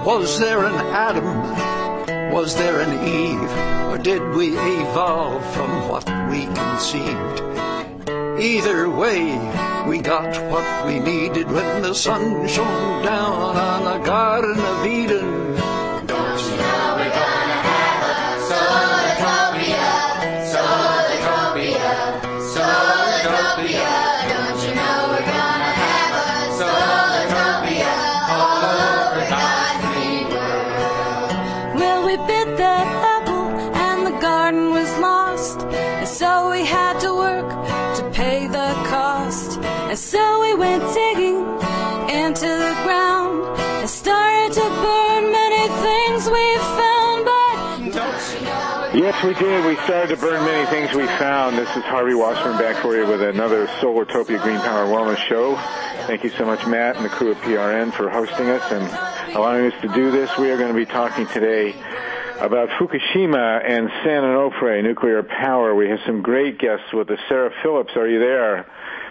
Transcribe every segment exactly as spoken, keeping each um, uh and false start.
Was there an Adam? Was there an Eve? Or did we evolve from what we conceived? Either way, we got what we needed when the sun shone down on the Garden of Eden. Don't you know we're gonna have a solatopia, solatopia, solatopia. Don't you know we're gonna have a solatopia all over God's green world. Well, we bit that apple and the garden was lost, and so we had to work to pay the cost. And so we went digging into the ground and started to burn many things we found, but don't you know? Yes, we did. We started to burn many things we found. This is Harvey Wasserman back for you with another Solartopia Green Power Wellness Show. Thank you so much, Matt and the crew at P R N, for hosting us and allowing us to do this. We are going to be talking today about Fukushima and San Onofre nuclear power. We have some great guests with us. Sarah Phillips, are you there?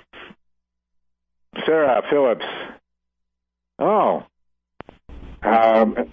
Sarah Phillips. Oh. Um,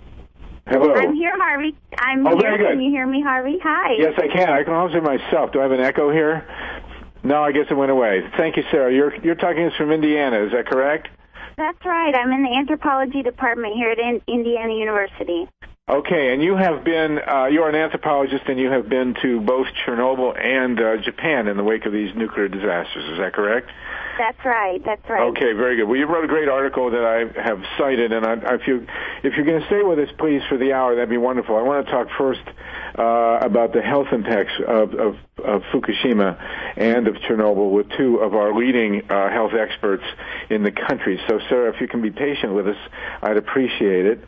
hello. I'm here, Harvey. I'm oh, here. Very good. Can you hear me, Harvey? Hi. Yes, I can. I can also hear myself. Do I have an echo here? No, I guess it went away. Thank you, Sarah. You're you're talking to us from Indiana. Is that correct? That's right. I'm in the anthropology department here at in- Indiana University. Okay, and you have been, uh, you're an anthropologist, and you have been to both Chernobyl and uh, Japan in the wake of these nuclear disasters. Is that correct? That's right. That's right. Okay, very good. Well, you wrote a great article that I have cited, and I, if, you, if you're going to stay with us, please, for the hour, that'd be wonderful. I want to talk first uh, about the health impacts of, of, of Fukushima and of Chernobyl with two of our leading uh, health experts in the country. So, Sarah, if you can be patient with us, I'd appreciate it.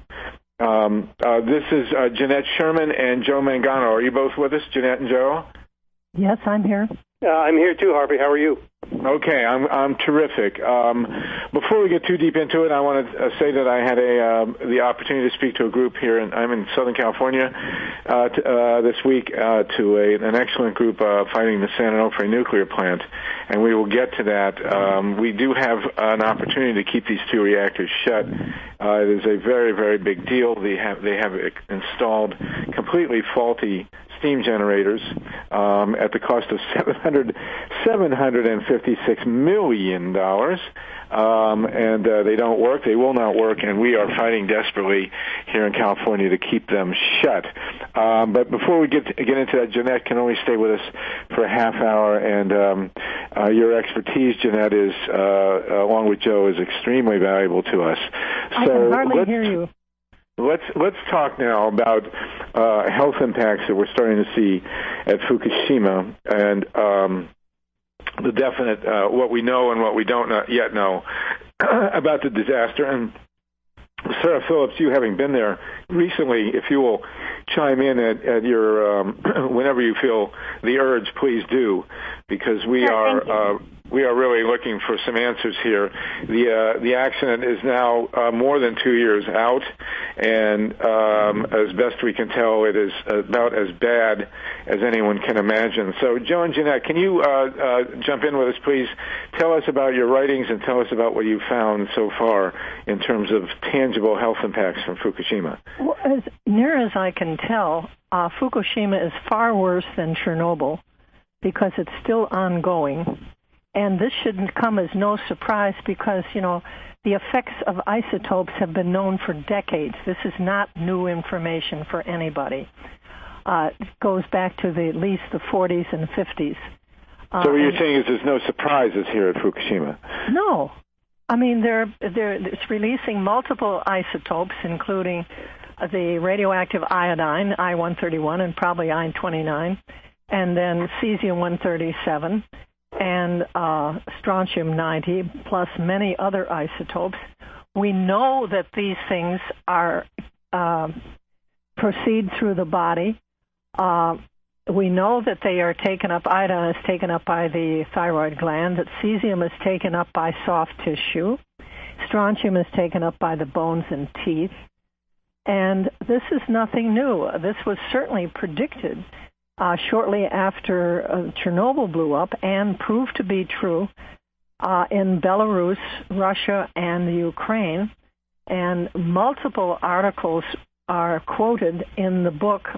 Um, uh, this is uh, Jeanette Sherman and Joe Mangano. Are you both with us, Jeanette and Joe? Yes, I'm here. Uh, I'm here too, Harvey. How are you? Okay, I'm I'm terrific. Um, before we get too deep into it, I want to uh, say that I had a uh, the opportunity to speak to a group here, and I'm in Southern California uh, t- uh, this week uh, to a, an excellent group uh, fighting the San Onofre nuclear plant, and we will get to that. Um, we do have an opportunity to keep these two reactors shut. Uh, it is a very, very big deal. They have they have installed completely faulty steam generators um, at the cost of seven hundred, seven hundred fifty-six million dollars, um, and uh, they don't work. They will not work, and we are fighting desperately here in California to keep them shut. Um, but before we get to, get into that, Jeanette can only stay with us for a half hour, and um, uh, your expertise, Jeanette, is uh, along with Joe, is extremely valuable to us. I so can hardly let's, hear you. Let's let's talk now about uh, health impacts that we're starting to see at Fukushima and um, the definite uh, what we know and what we don't know, yet know about the disaster. And Sarah Phillips, you having been there recently, if you will chime in at, at your um, whenever you feel the urge, please do, because we Sure, are. Uh, We are really looking for some answers here. The uh, the accident is now uh, more than two years out, and um, as best we can tell, it is about as bad as anyone can imagine. So, Joe and Jeanette, can you uh, uh, jump in with us, please? Tell us about your writings and tell us about what you've found so far in terms of tangible health impacts from Fukushima. Well, as near as I can tell, uh, Fukushima is far worse than Chernobyl because it's still ongoing. And this shouldn't come as no surprise because, you know, the effects of isotopes have been known for decades. This is not new information for anybody. Uh, it goes back to the, at least the forties and fifties. Uh, so what you're saying is there's no surprises here at Fukushima? No. I mean, they're, they're, it's releasing multiple isotopes, including the radioactive iodine, I one thirty-one, and probably I twenty-nine, and then cesium one thirty-seven. And uh, strontium ninety, plus many other isotopes. We know that these things are uh, proceed through the body. Uh, we know that they are taken up, iodine is taken up by the thyroid gland, that cesium is taken up by soft tissue. Strontium is taken up by the bones and teeth. And this is nothing new. This was certainly predicted Uh, shortly after uh, Chernobyl blew up and proved to be true uh, in Belarus, Russia, and the Ukraine. And multiple articles are quoted in the book,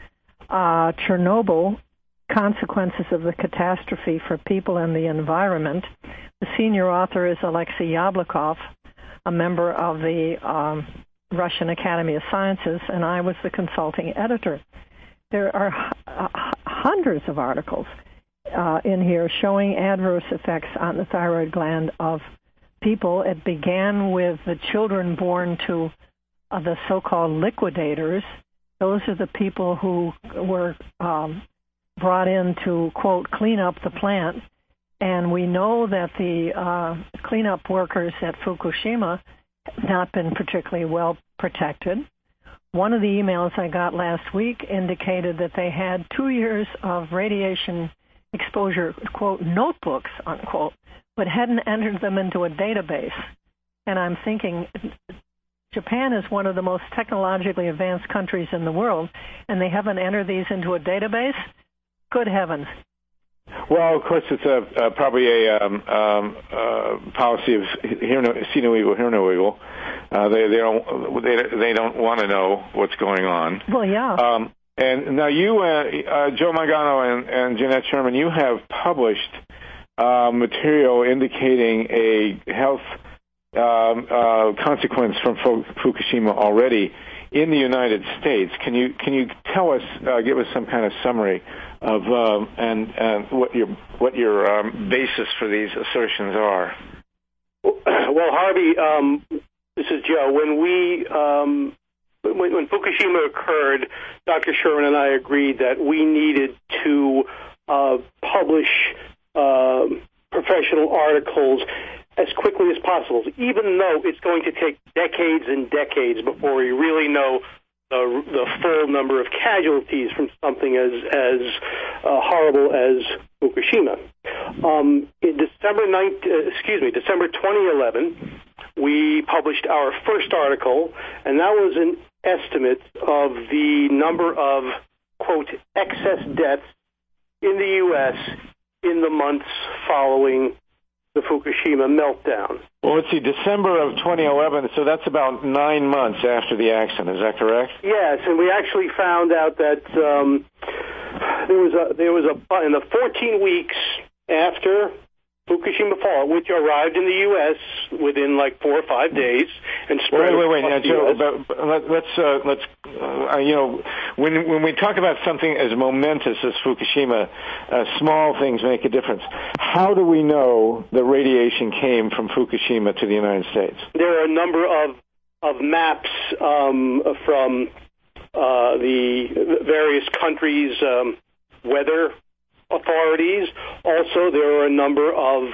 uh, Chernobyl, Consequences of the Catastrophe for People and the Environment. The senior author is Alexei Yablokov, a member of the um, Russian Academy of Sciences, and I was the consulting editor. There are uh, hundreds of articles uh, in here showing adverse effects on the thyroid gland of people. It began with the children born to uh, the so-called liquidators. Those are the people who were um, brought in to, quote, clean up the plant. And we know that the uh, cleanup workers at Fukushima have not been particularly well protected. One of the emails I got last week indicated that they had two years of radiation exposure, quote, notebooks, unquote, but hadn't entered them into a database. And I'm thinking, Japan is one of the most technologically advanced countries in the world, and they haven't entered these into a database? Good heavens. Well, of course, it's a, uh, probably a um, um, uh, policy of hear no, see no evil, hear no evil. Uh, they they don't they, they don't want to know what's going on. Well, yeah. Um, and now you, uh, uh, Joe Mangano and, and Jeanette Sherman, you have published uh, material indicating a health um, uh, consequence from Fukushima already in the United States. Can you can you tell us, uh, give us some kind of summary of um, and and what your what your um, basis for these assertions are? Well, Harvey, um, this is Joe. When we um, when, when Fukushima occurred, Doctor Sherman and I agreed that we needed to uh, publish uh, professional articles as quickly as possible, even though it's going to take decades and decades before we really know the, the full number of casualties from something as as uh, horrible as Fukushima. Um, in December ninth, uh, excuse me, December twenty eleven, we published our first article, and that was an estimate of the number of, quote, excess deaths in the U S in the months following the Fukushima meltdown. Well, let's see, December of twenty eleven, so that's about nine months after the accident, is that correct? Yes, and we actually found out that um, there was a, there was a, in the fourteen weeks after Fukushima fall, which arrived in the U S within like four or five days, and spread. Wait, wait, wait, now, across the Joe, U S. but, but let, let's uh, let's uh, you know, when when we talk about something as momentous as Fukushima, uh, small things make a difference. How do we know that radiation came from Fukushima to the United States? There are a number of of maps um, from uh, the various countries' um, weather authorities. Also, there are a number of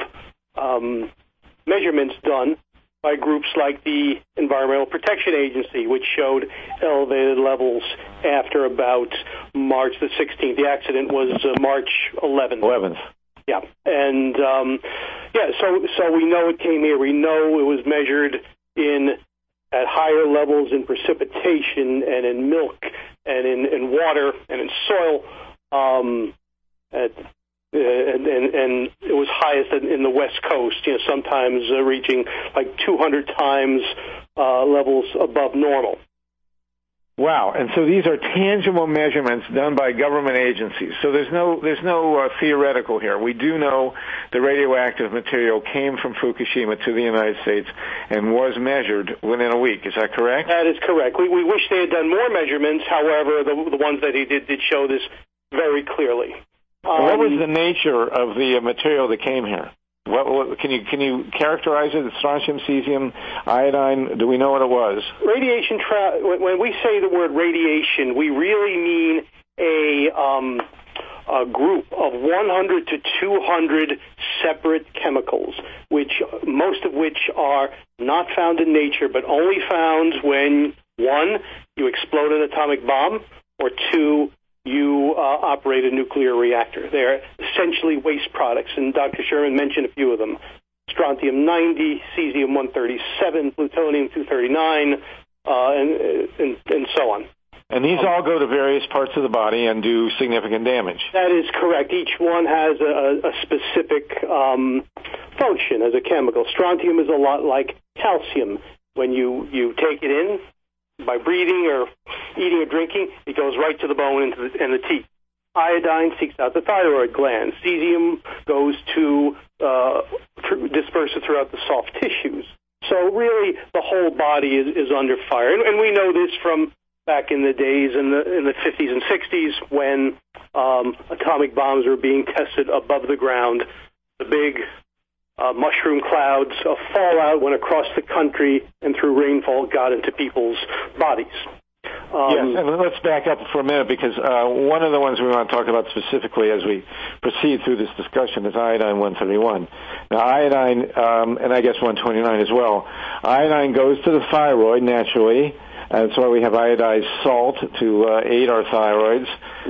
um, measurements done by groups like the Environmental Protection Agency, which showed elevated levels after about March the sixteenth. The accident was uh, March eleventh. eleventh. Yeah, and um, yeah, so so we know it came here. We know it was measured in at higher levels in precipitation and in milk and in, in water and in soil. Um, At, uh, and, and, and it was highest in, in the West Coast, you know, sometimes uh, reaching like two hundred times uh, levels above normal. Wow! And so these are tangible measurements done by government agencies. So there's no there's no uh, theoretical here. We do know the radioactive material came from Fukushima to the United States and was measured within a week. Is that correct? That is correct. We, we wish they had done more measurements. However, the, the ones that he did did show this very clearly. Um, what was the nature of the uh, material that came here? What, what, can you can you characterize it? Strontium, cesium, iodine. Do we know what it was? Radiation. Tra- when we say the word radiation, we really mean a, um, a group of one hundred to two hundred separate chemicals, which most of which are not found in nature, but only found when one, you explode an atomic bomb, or two, you uh, operate a nuclear reactor. They're essentially waste products, and Doctor Sherman mentioned a few of them. Strontium ninety, cesium one thirty-seven, plutonium two thirty-nine, uh, and, and, and so on. And these um, all go to various parts of the body and do significant damage. That is correct. Each one has a, a specific um, function as a chemical. Strontium is a lot like calcium. when you, you take it in by breathing or eating or drinking, it goes right to the bone and, to the, and the teeth. Iodine seeks out the thyroid gland. Cesium goes to uh, tr- disperse it throughout the soft tissues. So really, the whole body is, is under fire, and, and we know this from back in the days in the in the fifties and sixties when um, atomic bombs were being tested above the ground. The big uh, mushroom clouds of fallout went across the country and through rainfall got into people's bodies. Um, yes, and let's back up for a minute because uh, one of the ones we want to talk about specifically as we proceed through this discussion is iodine one thirty-one. Now, iodine, um, and I guess one twenty-nine as well, iodine goes to the thyroid naturally. That's why we have iodized salt to uh, aid our thyroids.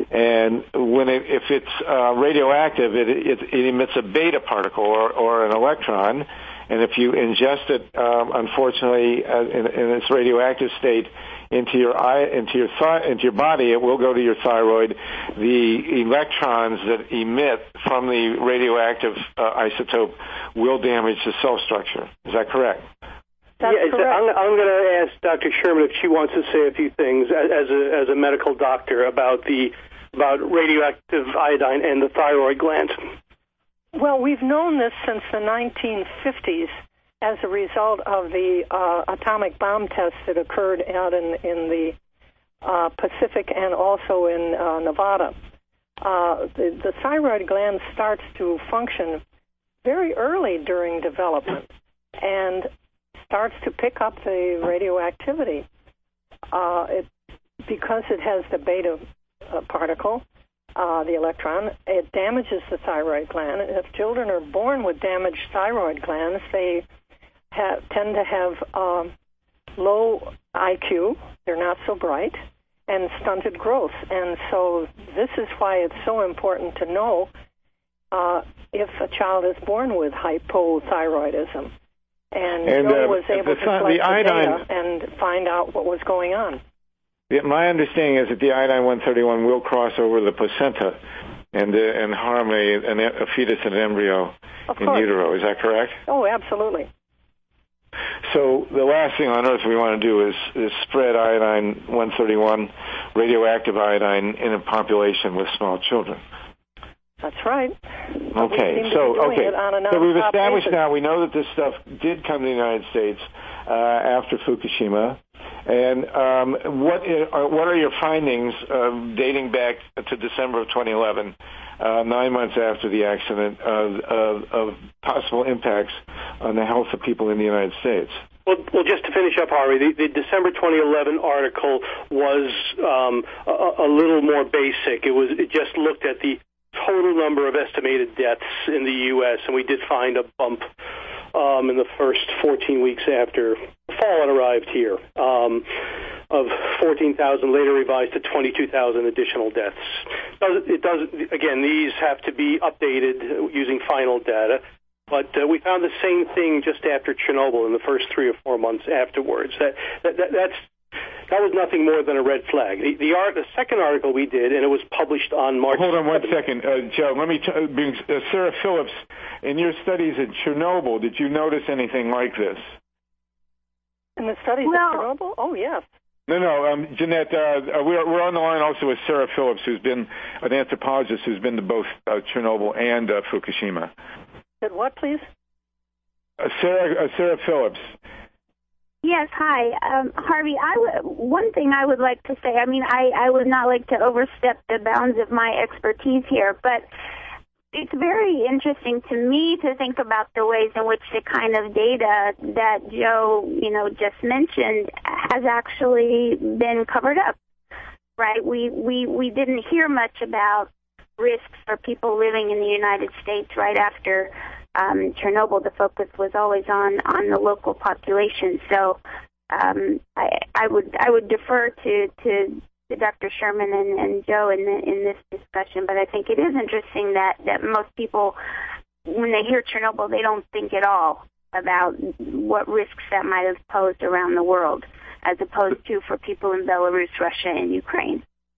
And when it, if it's uh, radioactive, it, it, it emits a beta particle or, or an electron. And if you ingest it, um, unfortunately, uh, in, in its radioactive state, into your eye, into your th- into your body, it will go to your thyroid. The electrons that emit from the radioactive uh, isotope will damage the cell structure. Is that correct? That's yeah, correct. I'm, I'm going to ask Doctor Sherman if she wants to say a few things as a as a medical doctor about the about radioactive iodine and the thyroid gland. Well, we've known this since the nineteen fifties. As a result of the uh, atomic bomb tests that occurred out in, in the uh, Pacific and also in uh, Nevada. Uh, the, the thyroid gland starts to function very early during development and starts to pick up the radioactivity. Uh, it, because it has the beta uh, particle, uh, the electron, it damages the thyroid gland. And if children are born with damaged thyroid glands, they Have, tend to have um, low I Q, they're not so bright, and stunted growth. And so this is why it's so important to know uh, if a child is born with hypothyroidism. And, and Joe uh, was able the, to collect the, the iodine, data and find out what was going on. Yeah, my understanding is that the iodine one thirty-one will cross over the placenta and uh, and harm a, an, a fetus and an embryo Of in course. utero. Is that correct? Oh, absolutely. So the last thing on earth we want to do is, is spread iodine one thirty-one, radioactive iodine, in a population with small children. That's right. Okay, so okay, so we've established now we know that this stuff did come to the United States uh, after Fukushima. And um, what are, what are your findings uh, dating back to December of twenty eleven, uh, nine months after the accident, of, of, of possible impacts on the health of people in the United States? Well, well, just to finish up, Harvey, the, the December twenty eleven article was um, a, a little more basic. It was it just looked at the total number of estimated deaths in the U S, and we did find a bump um, in the first fourteen weeks after fallout arrived here, um, of fourteen thousand, later revised to twenty-two thousand additional deaths. It does, again, these have to be updated using final data, but uh, we found the same thing just after Chernobyl in the first three or four months afterwards. That, that, that that's That was nothing more than a red flag. The, the, art, the second article we did, and it was published on March Hold on one seventh. second, uh, Joe. Let me t- bring uh, Sarah Phillips. In your studies at Chernobyl, did you notice anything like this? In the studies Well- of Chernobyl? Oh, yes. No, no, um, Jeanette, uh, we're, we're on the line also with Sarah Phillips, who's been an anthropologist who's been to both uh, Chernobyl and uh, Fukushima. Said what, please? Uh, Sarah, uh, Sarah Phillips. Yes, hi. Um, Harvey, I w- one thing I would like to say, I mean, I, I would not like to overstep the bounds of my expertise here, but it's very interesting to me to think about the ways in which the kind of data that Joe, you know, just mentioned has actually been covered up, right? We, we, we didn't hear much about risks for people living in the United States right after Um, Chernobyl. The focus was always on, on the local population. So um, I, I would I would defer to, to, to Doctor Sherman and, and Joe in the, in this discussion. But I think it is interesting that, that most people, when they hear Chernobyl, they don't think at all about what risks that might have posed around the world, as opposed to for people in Belarus, Russia, and Ukraine.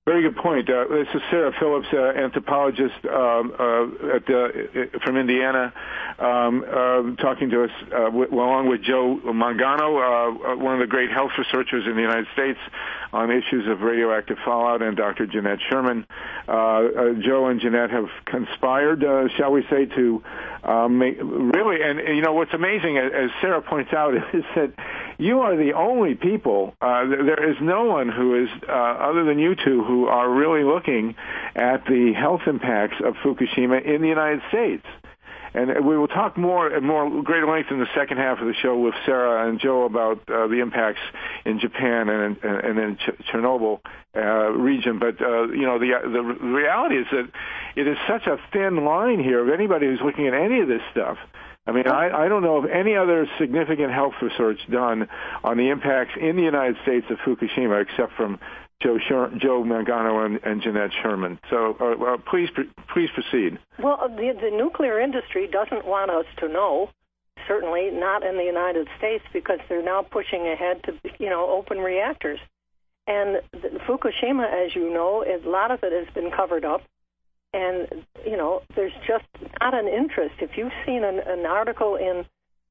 Very good point. Uh, this is Sarah Phillips, uh, anthropologist um, uh, at, uh, from Indiana, um, uh, talking to us uh, w- along with Joe Mangano, uh, one of the great health researchers in the United States on issues of radioactive fallout, and Doctor Jeanette Sherman. Uh, uh, Joe and Jeanette have conspired, uh, shall we say, to um, make, really, and, and you know what's amazing, as Sarah points out, is that you are the only people, uh, there is no one who is, uh, other than you two, who are really looking at the health impacts of Fukushima in the United States. And we will talk more at more greater length in the second half of the show with Sarah and Joe about uh, the impacts in Japan and and in Ch- Chernobyl uh, region. But uh, you know, the the reality is that it is such a thin line here of anybody who's looking at any of this stuff. I mean, I, I don't know of any other significant health research done on the impacts in the United States of Fukushima except from Joe, Sher- Joe Mangano and, and Jeanette Sherman. So uh, uh, please please proceed. Well, the, the nuclear industry doesn't want us to know, certainly not in the United States, because they're now pushing ahead to, you know, open reactors. And the, Fukushima, as you know, is, a lot of it has been covered up. And, you know, there's just not an interest. If you've seen an, an article in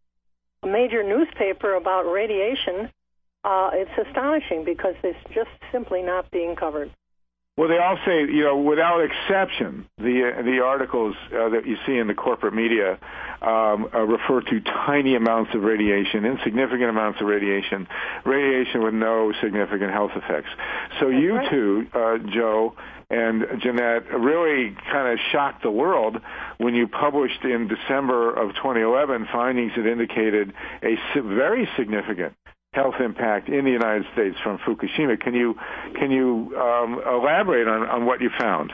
a major newspaper about radiation, uh, it's astonishing because it's just simply not being covered. Well, they all say, you know, without exception, the uh, the articles uh, that you see in the corporate media um, uh, refer to tiny amounts of radiation, insignificant amounts of radiation, radiation with no significant health effects. So That's you right. two, uh, Joe and Jeanette, really kind of shocked the world when you published in December of twenty eleven findings that indicated a very significant health impact in the United States from Fukushima. Can you can you um, elaborate on, on what you found?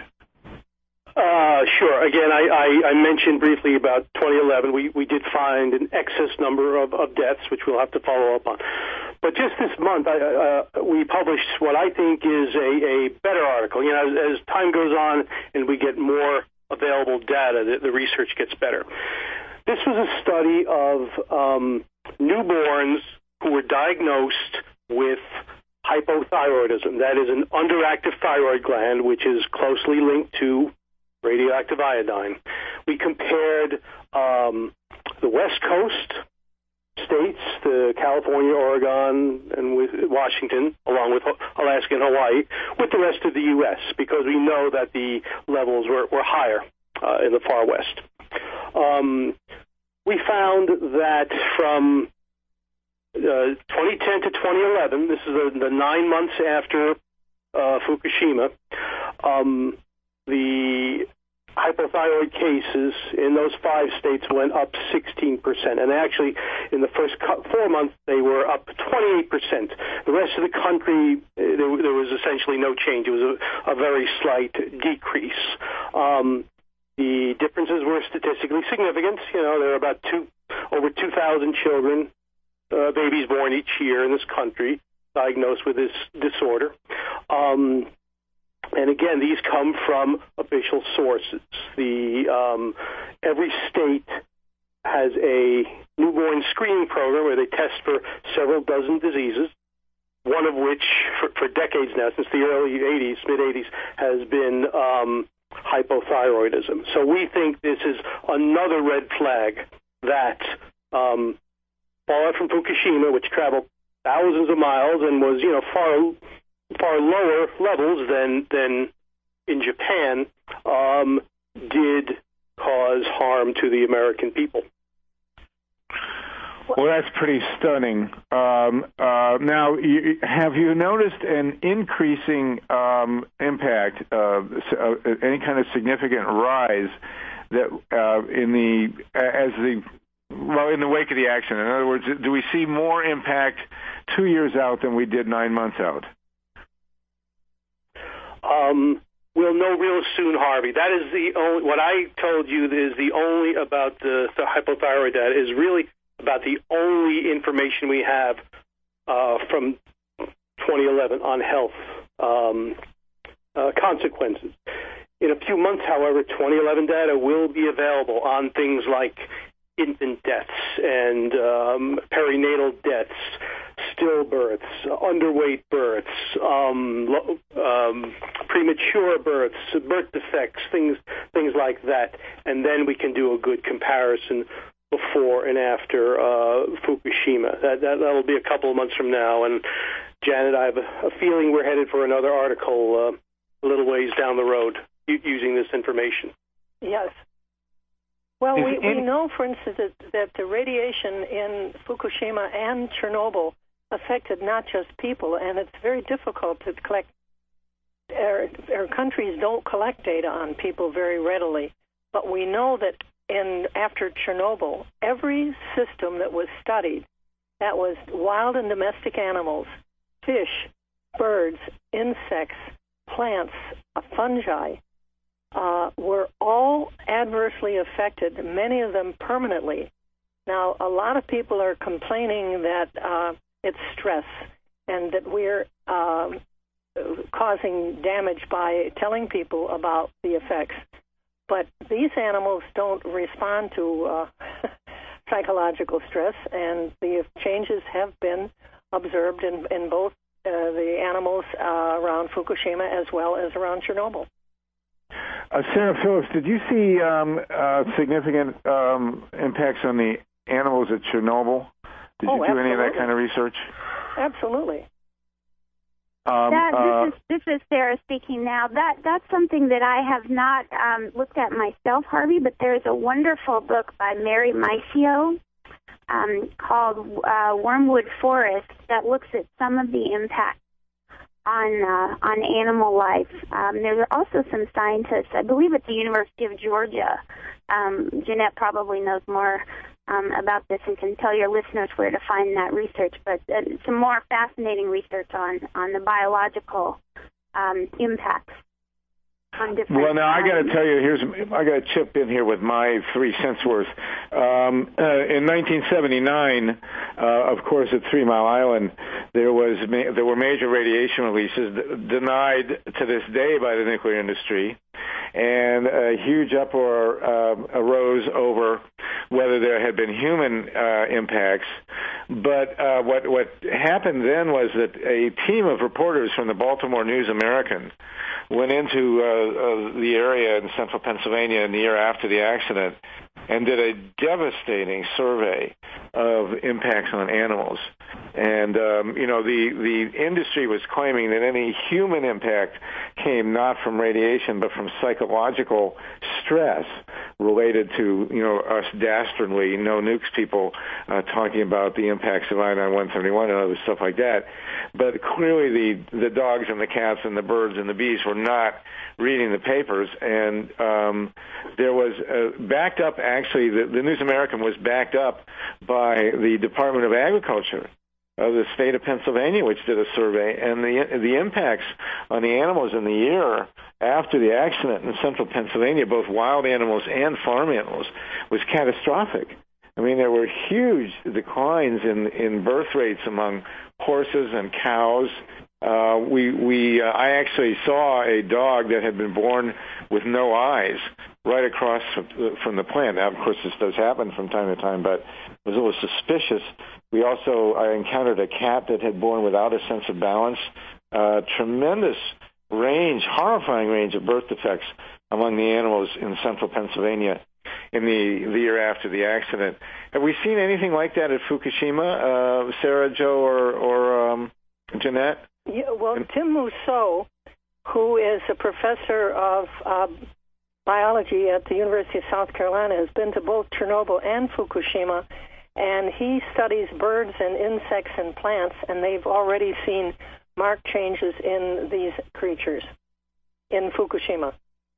Uh, sure. Again, I, I, I mentioned briefly about twenty eleven. We, we did find an excess number of, of deaths, which we'll have to follow up on. But just this month, I, uh, we published what I think is a, a better article. You know, as, as time goes on and we get more available data, the, the research gets better. This was a study of um, newborns who were diagnosed with hypothyroidism. That is an underactive thyroid gland, which is closely linked to radioactive iodine. We compared um, the West Coast states, the California, Oregon, and with Washington, along with Alaska and Hawaii, with the rest of the U S because we know that the levels were, were higher uh, in the far west. Um, we found that from Uh, twenty ten to twenty eleven, this is the, the nine months after uh, Fukushima, um, the hypothyroid cases in those five states went up sixteen percent. And actually, in the first four months, they were up twenty-eight percent. The rest of the country, there, there was essentially no change. It was a, a very slight decrease. Um, the differences were statistically significant. You know, there are about two, over two thousand children, Uh, babies born each year in this country diagnosed with this disorder. Um, and again, these come from official sources. The um, every state has a newborn screening program where they test for several dozen diseases, one of which for, for decades now, since the early eighties, mid-eighties, has been um, hypothyroidism. So we think this is another red flag that um, fallout from Fukushima, which traveled thousands of miles and was, you know, far far lower levels than than in Japan, um, did cause harm to the American people. Well, that's pretty stunning. Um, uh, now, you, have you noticed an increasing um, impact, uh, any kind of significant rise that uh, in the as the Well, in the wake of the action? In other words, do we see more impact two years out than we did nine months out? Um, we'll know real soon, Harvey. That is the only, what I told you is the only about the, the hypothyroid data is really about the only information we have uh, from twenty eleven on health um, uh, consequences. In a few months, however, twenty eleven data will be available on things like infant deaths and um, perinatal deaths, stillbirths, underweight births, um, lo- um, premature births, birth defects, things things like that, and then we can do a good comparison before and after uh, Fukushima. That, that that'll be a couple of months from now, and Janet, I have a, a feeling we're headed for another article uh, a little ways down the road u- using this information. Yes. Well, we, we any- know, for instance, that, that the radiation in Fukushima and Chernobyl affected not just people, and it's very difficult to collect. Our, our countries don't collect data on people very readily, but we know that in after Chernobyl, every system that was studied, that was wild and domestic animals, fish, birds, insects, plants, uh, fungi, uh, were all adversely affected, many of them permanently. Now, a lot of people are complaining that uh, it's stress and that we're um, causing damage by telling people about the effects. But these animals don't respond to uh, psychological stress, and the changes have been observed in, in both uh, the animals uh, around Fukushima as well as around Chernobyl. Uh, Sarah Phillips, did you see um, uh, significant um, impacts on the animals at Chernobyl? Did Oh, you do any of that absolutely. kind of research? Absolutely. Um, That, uh, this is this is Sarah speaking now. That that's something that I have not um, looked at myself, Harvey. But there's a wonderful book by Mary Mycio um, called uh, Wormwood Forest that looks at some of the impact on uh, on animal life. Um, there are also some scientists, I believe, at the University of Georgia. Um, Jeanette probably knows more um, about this and can tell your listeners where to find that research. But uh, some more fascinating research on on the biological um, impacts on different. Well, now I got to um, tell you, here's I got to chip in here with my three cents worth. Um, uh, in nineteen seventy-nine, uh, of course, at Three Mile Island, there was ma- there were major radiation releases d- denied to this day by the nuclear industry, and a huge uproar uh, arose over whether there had been human uh, impacts. But uh, what what happened then was that a team of reporters from the Baltimore News American went into uh, uh, the area in central Pennsylvania in the year after the accident and did a devastating survey of impacts on animals. And, um, you know, the, the industry was claiming that any human impact came not from radiation but from psychological stress related to, you know, us dastardly no-nukes people uh, talking about the impacts of iodine one seventy-one and other stuff like that. But clearly the, the dogs and the cats and the birds and the bees were not reading the papers, and um, there was uh, backed up, actually, the, the News American was backed up by the Department of Agriculture of the state of Pennsylvania, which did a survey, and the the impacts on the animals in the year after the accident in central Pennsylvania, both wild animals and farm animals, was catastrophic. I mean, there were huge declines in, in birth rates among horses and cows. Uh, we we uh, I actually saw a dog that had been born with no eyes right across from the plant. Now, of course, this does happen from time to time, but it was a little suspicious. We also I encountered a cat that had born without a sense of balance. Uh, tremendous range, horrifying range of birth defects among the animals in central Pennsylvania in the, the year after the accident. Have we seen anything like that at Fukushima, uh, Sarah, Joe, or, or um, Jeanette? Yeah, well, Tim Mousseau, who is a professor of uh, biology at the University of South Carolina, has been to both Chernobyl and Fukushima, and he studies birds and insects and plants, and they've already seen marked changes in these creatures in Fukushima.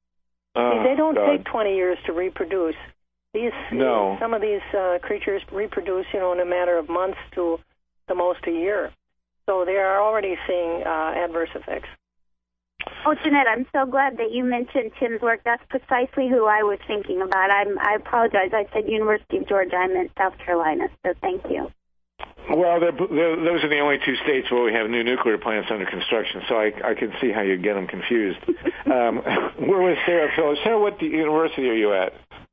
Oh, they don't God. take twenty years to reproduce. These No. Some of these uh, creatures reproduce, you know, in a matter of months to the most a year. So they are already seeing uh, adverse effects. Oh, Jeanette, I'm so glad that you mentioned Tim's work. That's precisely who I was thinking about. I'm, I apologize. I said University of Georgia. I meant South Carolina, so thank you. Well, they're, they're, those are the only two states where we have new nuclear plants under construction, so I, I can see how you get them confused. um, we're with Sarah Phillips. Sarah, what university are you at?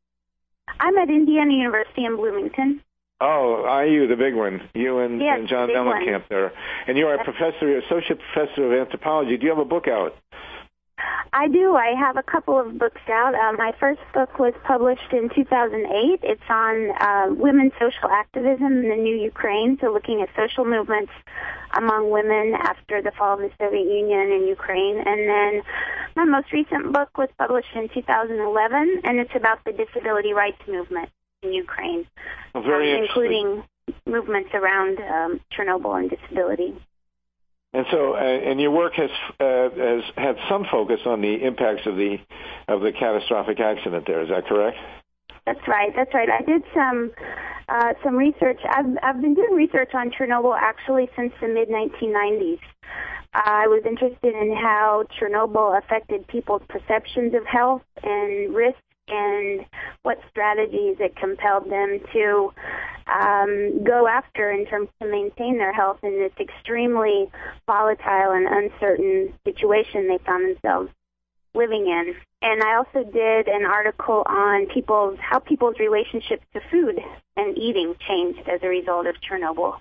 I'm at Indiana University in Bloomington. Oh, I U, the big one. You and, Yes, and John big Mellencamp there. And you are a professor, associate professor of anthropology. Do you have a book out? I do. I have a couple of books out. Uh, my first book was published in two thousand eight. It's on uh, women's social activism in the new Ukraine, so looking at social movements among women after the fall of the Soviet Union in Ukraine. And then my most recent book was published in two thousand eleven, and it's about the disability rights movement in Ukraine, well, very um, interesting. including movements around um, Chernobyl and disability. And so, uh, and your work has uh, has had some focus on the impacts of the of the catastrophic accident there. Is that correct? That's right. That's right. I did some uh, some research. I've I've been doing research on Chernobyl actually since the mid nineteen nineties. Uh, I was interested in how Chernobyl affected people's perceptions of health and risk, and what strategies it compelled them to um, go after in terms to maintain their health in this extremely volatile and uncertain situation they found themselves living in. And I also did an article on people's how people's relationship to food and eating changed as a result of Chernobyl.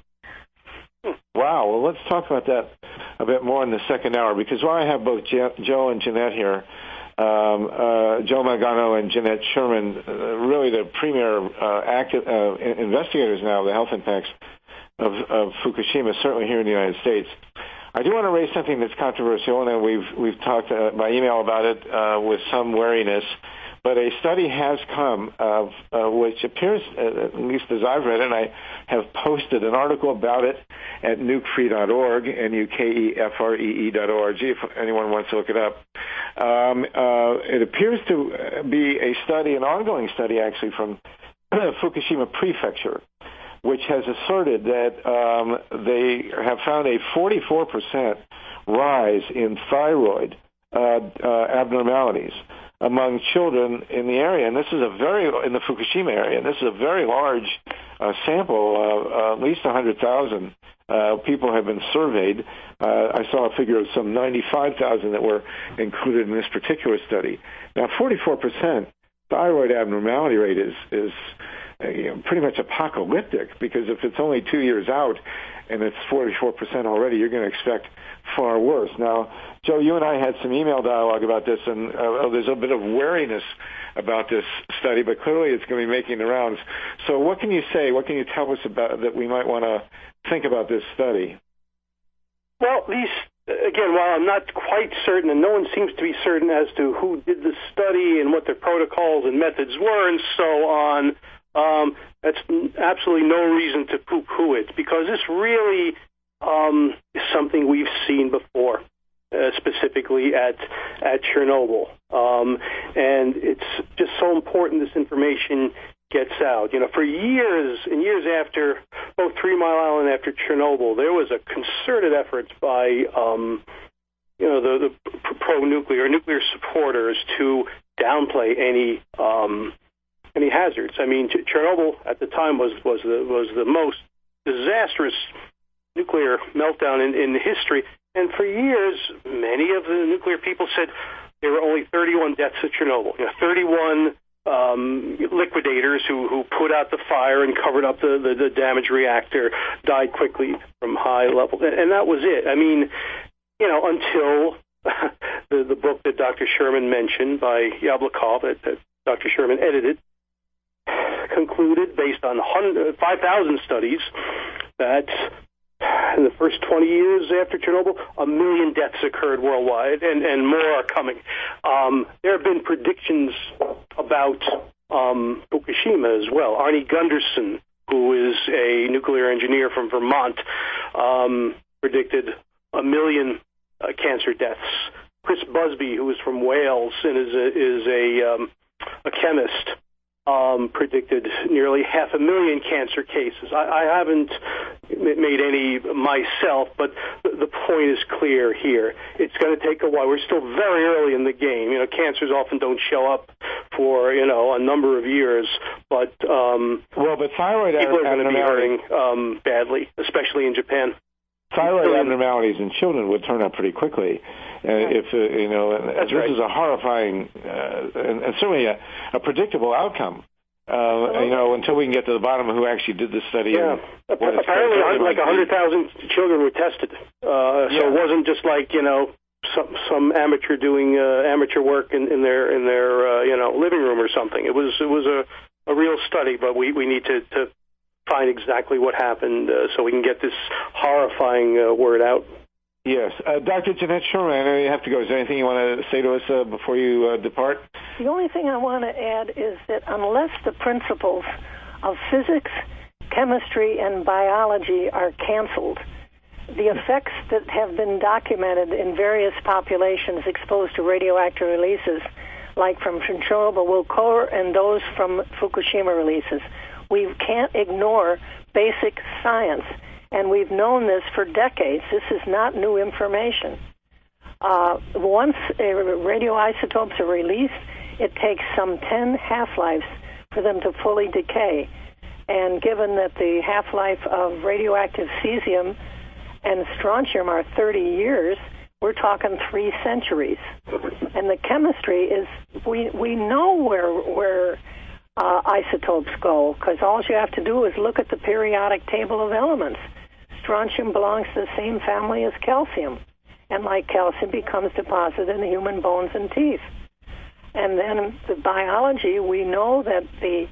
Wow. Well, let's talk about that a bit more in the second hour, because while I have both Je- Joe and Jeanette here, Um, uh, Joe Mangano and Jeanette Sherman, uh, really the premier uh, active, uh, investigators now of the health impacts of, of Fukushima, certainly here in the United States. I do want to raise something that's controversial, and we've we've talked uh, by email about it uh, with some wariness. But a study has come, of, uh, which appears, uh, at least as I've read it, and I have posted an article about it at nukefree dot org, N U K E F R E E dot O R G, if anyone wants to look it up. Um, uh, it appears to be a study, an ongoing study actually, from Fukushima Prefecture, which has asserted that um, they have found a forty-four percent rise in thyroid uh, uh, abnormalities among children in the area, and this is a very in the Fukushima area. And this is a very large uh, sample. Uh, uh, at least one hundred thousand uh, people have been surveyed. Uh, I saw a figure of some ninety-five thousand that were included in this particular study. Now, forty-four percent thyroid abnormality rate is is uh, you know, pretty much apocalyptic, because if it's only two years out and it's forty-four percent already, you're going to expect far worse. Now, Joe, you and I had some email dialogue about this, and uh, oh, there's a bit of wariness about this study, but clearly it's going to be making the rounds. So what can you say, what can you tell us about that we might want to think about this study? Well, these, again, while I'm not quite certain, and no one seems to be certain as to who did the study and what their protocols and methods were and so on, um, that's absolutely no reason to poo-poo it, because this really um, is something we've seen before. Uh, specifically at at Chernobyl, um, and it's just so important this information gets out. You know, for years and years after both Three Mile Island, after Chernobyl, there was a concerted effort by um, you know the, the pro-nuclear nuclear supporters to downplay any um, any hazards. I mean, Chernobyl at the time was was the was the most disastrous nuclear meltdown in, in history. And for years, many of the nuclear people said there were only thirty-one deaths at Chernobyl. You know, thirty-one um, liquidators who, who put out the fire and covered up the, the, the damaged reactor died quickly from high levels. And, and that was it. I mean, you know, until the, the book that Doctor Sherman mentioned by Yablokov, that, that Doctor Sherman edited, concluded based on five thousand studies that in the first twenty years after Chernobyl, a million deaths occurred worldwide, and, and more are coming. Um, there have been predictions about um, Fukushima as well. Arnie Gunderson, who is a nuclear engineer from Vermont, um, predicted a million uh, cancer deaths. Chris Busby, who is from Wales and is a, is a, um, a chemist, Um, predicted nearly half a million cancer cases. I, I haven't made any myself, but the, the point is clear here. It's going to take a while. We're still very early in the game. You know, cancers often don't show up for, you know, a number of years, but um, well, but thyroid people are going to be hurting abnormalities um, badly, especially in Japan. Thyroid abnormalities in children would turn up pretty quickly. Uh, if uh, you know, That's this right. is a horrifying uh, and, and certainly a, a predictable outcome. Uh, you know, until we can get to the bottom of who actually did the study. Yeah, and what its apparently, criteria like might a hundred be. thousand children were tested, uh, so Yeah. it wasn't just like you know some some amateur doing uh, amateur work in, in their in their uh, you know living room or something. It was it was a, a real study, but we, we need to, to find exactly what happened uh, so we can get this horrifying uh, word out. Yes. Uh, Doctor Jeanette Sherman, I know you have to go. Is there anything you want to say to us uh, before you uh, depart? The only thing I want to add is that unless the principles of physics, chemistry, and biology are canceled, the effects that have been documented in various populations exposed to radioactive releases, like from Chernobyl, will occur in those from Fukushima releases. We can't ignore basic science, and we've known this for decades. This is not new information. Uh, once uh, radioisotopes are released, it takes some ten half-lives for them to fully decay. And given that the half-life of radioactive cesium and strontium are thirty years, we're talking three centuries. And the chemistry is, we we know where where uh, isotopes go, because all you have to do is look at the periodic table of elements. Strontium belongs to the same family as calcium, and like calcium becomes deposited in the human bones and teeth. And then the biology, we know that the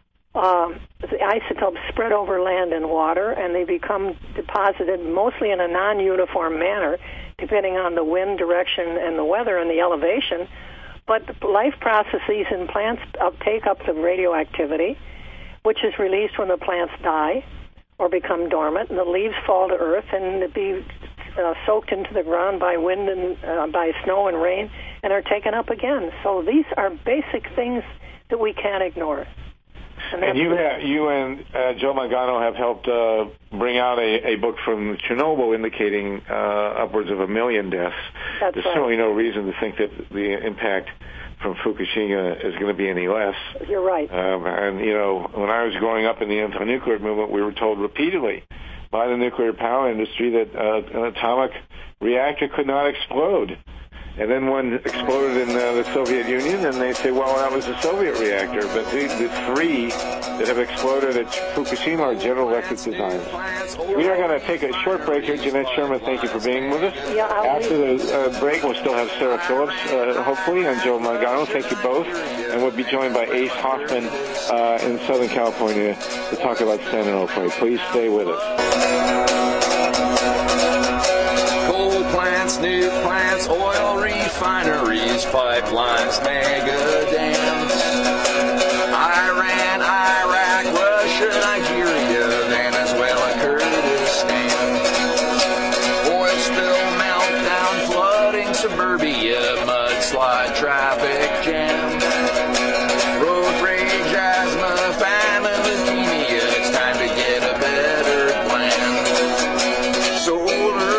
Um, the isotopes spread over land and water, and they become deposited mostly in a non-uniform manner, depending on the wind direction and the weather and the elevation. But life processes in plants take up the radioactivity, which is released when the plants die or become dormant, and the leaves fall to earth and be uh, soaked into the ground by wind and uh, by snow and rain, and are taken up again. So these are basic things that we can't ignore. And, and you have, you and uh, Joe Mangano have helped uh, bring out a, a book from Chernobyl indicating uh, upwards of a million deaths. That's There's right. certainly no reason to think that the impact from Fukushima is going to be any less. You're right. Um, and, you know, when I was growing up in the anti-nuclear movement, we were told repeatedly by the nuclear power industry that uh, an atomic reactor could not explode. And then one exploded in uh, the Soviet Union, and they say, well, that was a Soviet reactor. But the, the three that have exploded at Fukushima are General Electric designs. We are going to take a short break here. Jeanette Sherman, thank you for being with us. Yeah, I'll After the uh, break, we'll still have Sarah Phillips, uh, hopefully, and Joe Mangano. Thank you both. And we'll be joined by Ace Hoffman uh, in Southern California to talk about San Onofre. Please stay with us. Plants, new plants, oil refineries, pipelines, mega dams. Iran, Iraq, Russia, Nigeria, Venezuela, Kurdistan. Oil spill, meltdown, flooding, suburbia, mudslide, traffic jam. Road rage, asthma, famine, leukemia. It's time to get a better plan. Solar.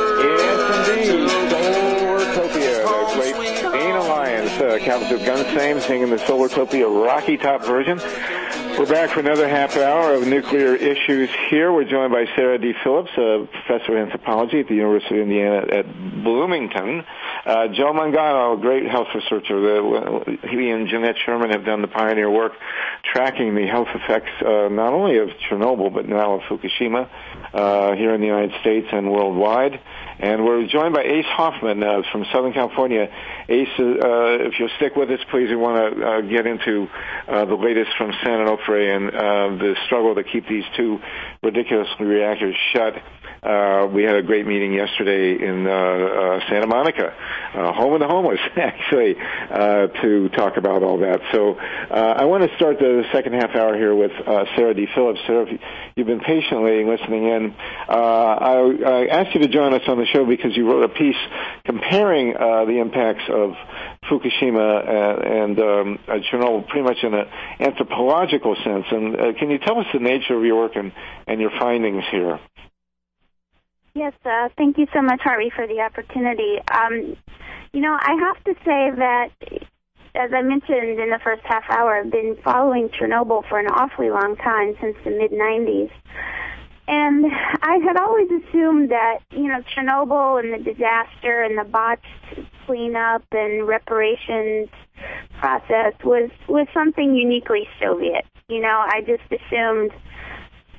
Uh, Captain Gunsame singing the Solartopia Rocky Top version. We're back for another half hour of nuclear issues here. We're joined by Sarah D. Phillips, a professor of anthropology at the University of Indiana at Bloomington. Uh, Joe Mangano, a great health researcher. The, he and Jeanette Sherman have done the pioneer work tracking the health effects uh, not only of Chernobyl, but now of Fukushima uh, here in the United States and worldwide. And we're joined by Ace Hoffman uh, from Southern California. Ace, uh, if you'll stick with us, please, we want to uh, get into uh, the latest from San Onofre and uh, the struggle to keep these two ridiculous reactors shut. Uh, we had a great meeting yesterday in uh, uh, Santa Monica, uh, home of the homeless, actually, uh, to talk about all that. So uh, I want to start the second half hour here with uh, Sarah D. Phillips. Sarah, if you've been patiently listening in. Uh, I, I asked you to join us on the show because you wrote a piece comparing uh, the impacts of Fukushima and, and um, uh, Chernobyl pretty much in an anthropological sense. And uh, can you tell us the nature of your work and, and your findings here? Yes, uh, thank you so much, Harvey, for the opportunity. Um, you know, I have to say that, as I mentioned in the first half hour, I've been following Chernobyl for an awfully long time, since the mid nineties. And I had always assumed that, you know, Chernobyl and the disaster and the botched cleanup and reparations process was, was something uniquely Soviet. You know, I just assumed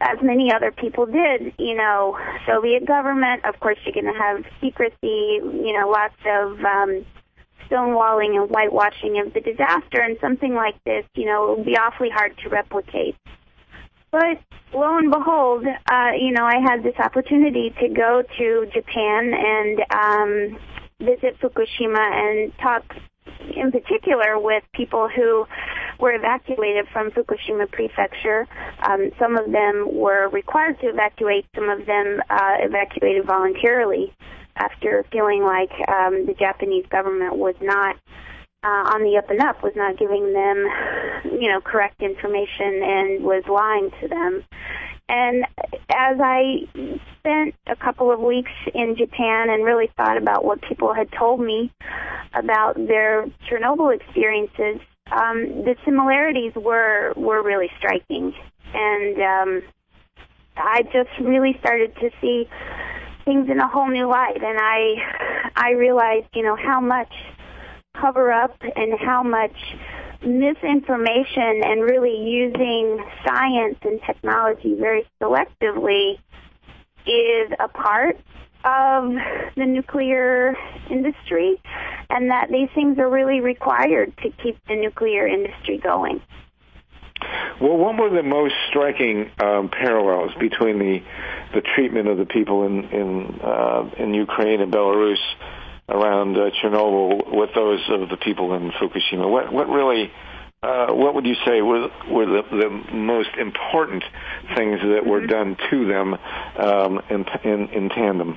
as many other people did, you know, Soviet government, of course you're going to have secrecy, you know, lots of um, stonewalling and whitewashing of the disaster, and something like this, you know, it would be awfully hard to replicate. But lo and behold, uh, you know, I had this opportunity to go to Japan and um, visit Fukushima and talk in particular with people who were evacuated from Fukushima Prefecture. Um, some of them were required to evacuate, some of them uh, evacuated voluntarily after feeling like um, the Japanese government was not uh, on the up and up, was not giving them, you know, correct information and was lying to them. And as I spent a couple of weeks in Japan and really thought about what people had told me about their Chernobyl experiences, um, the similarities were were really striking. And um, I just really started to see things in a whole new light. And I I realized, you know, how much cover-up and how much misinformation and really using science and technology very selectively is a part of the nuclear industry, and that these things are really required to keep the nuclear industry going. Well, what were the most striking um, parallels between the the treatment of the people in in, uh, in Ukraine and Belarus around uh, Chernobyl with those of the people in Fukushima? What what really Uh, what would you say were, were the, the most important things that were done to them um, in, in, in tandem?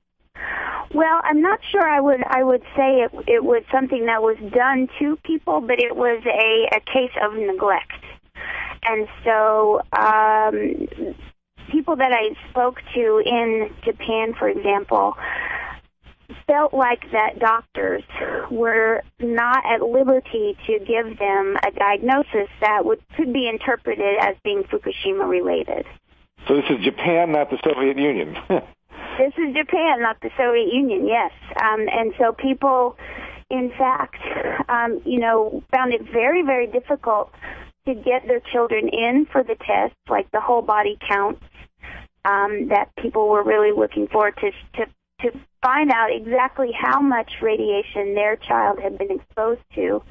Well, I'm not sure I would I would say it, it was something that was done to people, but it was a, a case of neglect. And so um, people that I spoke to in Japan, for example, felt like that doctors were not at liberty to give them a diagnosis that would could be interpreted as being Fukushima related. So this is Japan, not the Soviet Union. This is Japan, not the Soviet Union, yes. Um, and so people, in fact, um, you know, found it very, very difficult to get their children in for the tests, like the whole body counts um, that people were really looking forward to to to find out exactly how much radiation their child had been exposed to.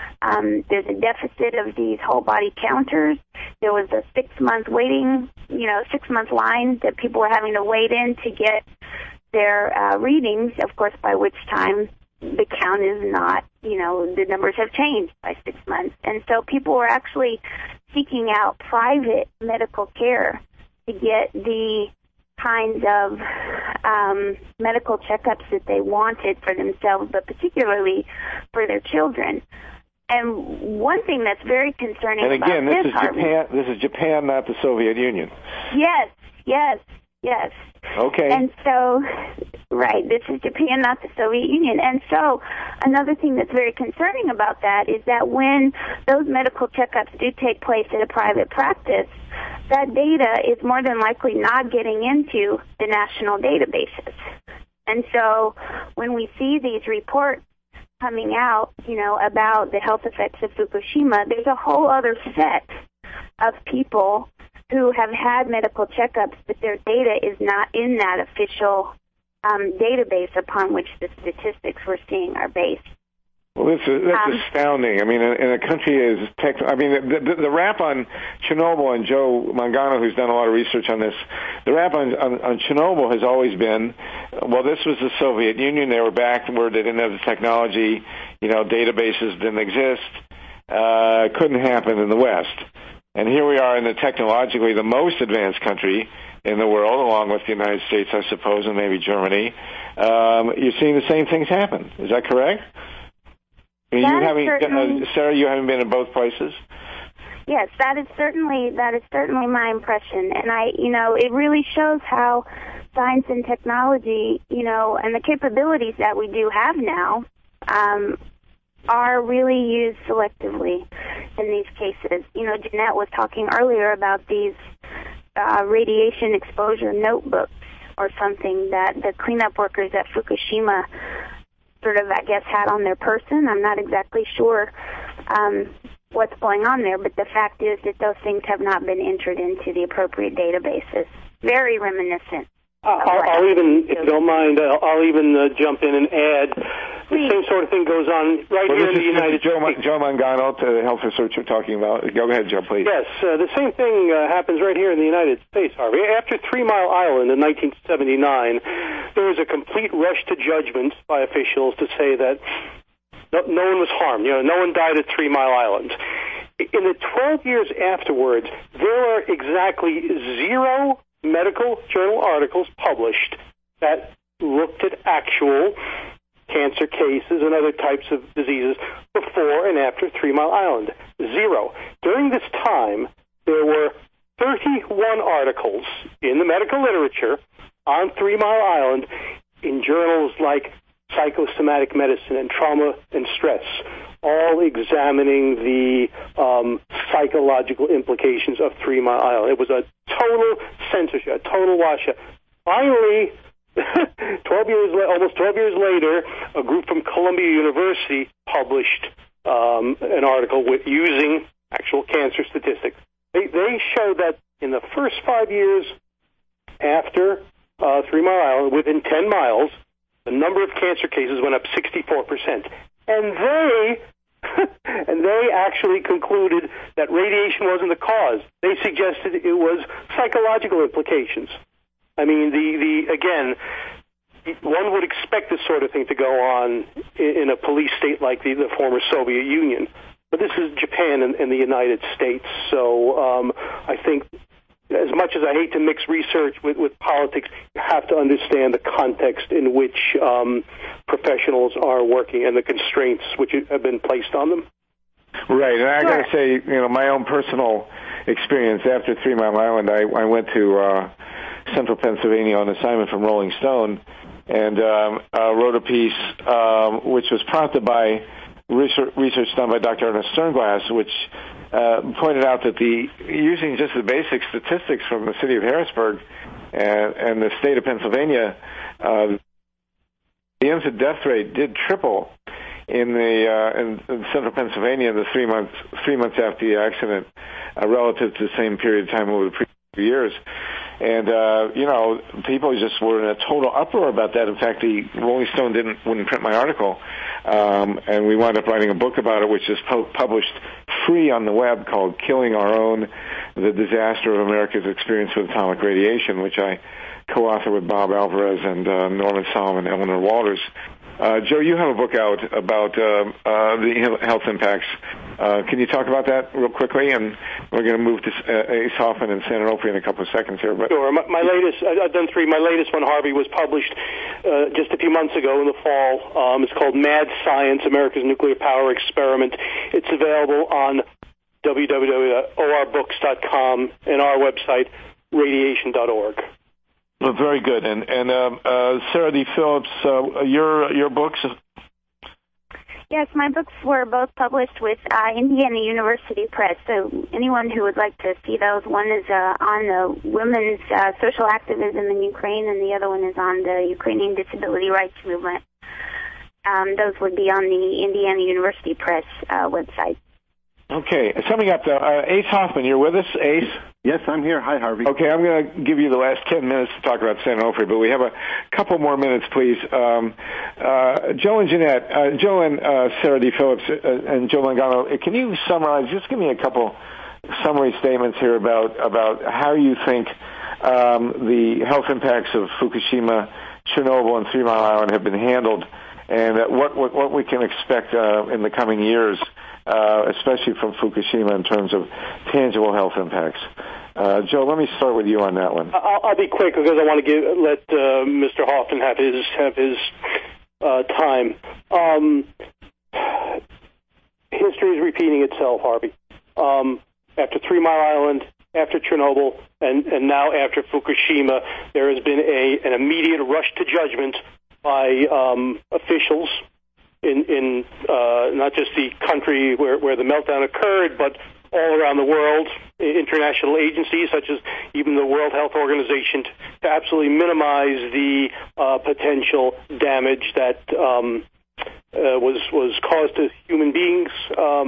Um, there's a deficit of these whole body counters. There was a six-month waiting, you know, six-month line that people were having to wait in to get their uh, readings, of course, by which time the count is not, you know, the numbers have changed by six months. And so people were actually seeking out private medical care to get the kinds of um, medical checkups that they wanted for themselves, but particularly for their children. And one thing that's very concerning and again, about this, this, is Japan. This is Japan, not the Soviet Union. Yes, yes, yes. Okay. And so, right, this is Japan, not the Soviet Union. And so, another thing that's very concerning about that is that when those medical checkups do take place at a private practice, that data is more than likely not getting into the national databases. And so when we see these reports coming out, you know, about the health effects of Fukushima, there's a whole other set of people who have had medical checkups, but their data is not in that official um, database upon which the statistics we're seeing are based. Well, this is, that's Um, astounding. I mean, in, in a country as tech, I mean, the, the, the rap on Chernobyl, and Joe Mangano, who's done a lot of research on this, the rap on, on, on Chernobyl has always been, well, this was the Soviet Union. They were backward. They didn't have the technology. You know, databases didn't exist. Uh, couldn't happen in the West. And here we are in the technologically the most advanced country in the world, along with the United States, I suppose, and maybe Germany. Um, you're seeing the same things happen. Is that correct? I mean, That you is having, certainly- uh, Sarah, you haven't been in both places? Yes, that is certainly that is certainly my impression, and I, you know, it really shows how science and technology, you know, and the capabilities that we do have now, um, are really used selectively in these cases. You know, Jeanette was talking earlier about these uh, radiation exposure notebooks or something that the cleanup workers at Fukushima sort of, I guess, had on their person. I'm not exactly sure um, what's going on there. But the fact is that those things have not been entered into the appropriate databases. Very reminiscent. Uh, I'll, I'll even, if you don't mind, I'll, I'll even uh, jump in and add the same sort of thing goes on right well, here in is, the United Joe, States. Joe Mangano, the health research you're talking about. Go ahead, Joe, please. Yes, uh, the same thing uh, happens right here in the United States, Harvey. After Three Mile Island in nineteen seventy-nine, there was a complete rush to judgment by officials to say that no, no one was harmed. You know, no one died at Three Mile Island. In the twelve years afterwards, there are exactly zero medical journal articles published that looked at actual cancer cases and other types of diseases before and after Three Mile Island. Zero. During this time, there were thirty-one articles in the medical literature on Three Mile Island in journals like Psychosomatic Medicine and Trauma and Stress, all examining the um, psychological implications of Three Mile Island. It was a total censorship, a total washout. Finally, twelve years, almost twelve years later, a group from Columbia University published um, an article with using actual cancer statistics. They, they showed that in the first five years after uh, Three Mile Island, within ten miles, the number of cancer cases went up sixty-four percent. And they and they actually concluded that radiation wasn't the cause. They suggested it was psychological implications. I mean, the, the again, one would expect this sort of thing to go on in, in a police state like the, the former Soviet Union. But this is Japan and, and the United States. So um, I think as much as I hate to mix research with, with politics, you have to understand the context in which um, professionals are working and the constraints which have been placed on them. Right, and I got to say, you know, my own personal experience after Three Mile Island, I, I went to uh, Central Pennsylvania on assignment from Rolling Stone and um, uh, wrote a piece um, which was prompted by research, research done by Doctor Ernest Sternglass, which uh, pointed out that the using just the basic statistics from the city of Harrisburg and, and the state of Pennsylvania, uh, the infant death rate did triple in the uh, in, in central Pennsylvania in the three months three months after the accident, uh, relative to the same period of time over the previous years. And uh, you know, people just were in a total uproar about that. In fact, the Rolling Stone didn't wouldn't print my article, um, and we wound up writing a book about it, which is po- published free on the web, called "Killing Our Own: The Disaster of America's Experience with Atomic Radiation," which I co-author with Bob Alvarez and uh, Norman Solomon, Eleanor Walters. Uh, Joe, you have a book out about uh, uh, the health impacts. Uh, can you talk about that real quickly? And we're going to move to uh, Ace Hoffman and San Onofre in a couple of seconds here. But sure. My, my latest, I've done three. My latest one, Harvey, was published uh, just a few months ago in the fall. Um, it's called Mad Science: America's Nuclear Power Experiment. It's available on w w w dot o r books dot com and our website, radiation dot org. Well, very good. And and um, uh, Sarah D. Phillips, uh, your your books. Yes, my books were both published with uh, Indiana University Press. So anyone who would like to see those, one is uh, on the women's uh, social activism in Ukraine, and the other one is on the Ukrainian disability rights movement. Um, those would be on the Indiana University Press uh, website. Okay, summing up, though, uh, Ace Hoffman, you're with us, Ace? Yes, I'm here. Hi, Harvey. Okay, I'm going to give you the last ten minutes to talk about San Onofre, but we have a couple more minutes, please. Um, uh, Joe and Jeanette, uh, Joe and uh, Sarah D. Phillips, uh, and Joe Mangano, can you summarize, just give me a couple summary statements here about, about how you think um, the health impacts of Fukushima, Chernobyl, and Three Mile Island have been handled, and uh, what, what, what we can expect uh, in the coming years, Uh, especially from Fukushima, in terms of tangible health impacts. Uh, Joe, let me start with you on that one. I'll, I'll be quick because I want to give, let uh, Mister Hoffman have his have his uh, time. Um, history is repeating itself, Harvey. Um, after Three Mile Island, after Chernobyl, and, and now after Fukushima, there has been a an immediate rush to judgment by um, officials in, in uh, not just the country where, where the meltdown occurred, but all around the world, international agencies such as even the World Health Organization, to absolutely minimize the uh, potential damage that um, uh, was was caused to human beings um,